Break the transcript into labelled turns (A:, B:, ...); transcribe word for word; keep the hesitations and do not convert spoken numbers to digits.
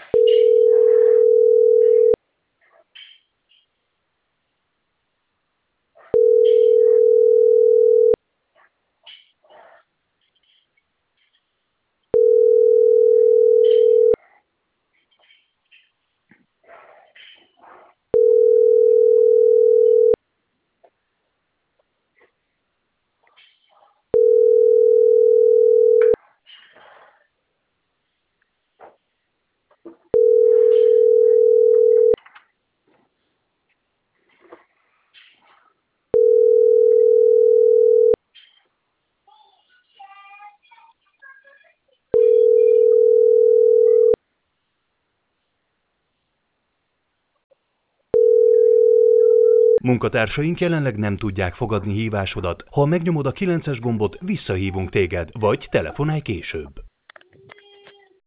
A: Munkatársaink jelenleg nem tudják fogadni hívásodat. Ha megnyomod a kilences gombot, visszahívunk téged, vagy telefonálj később.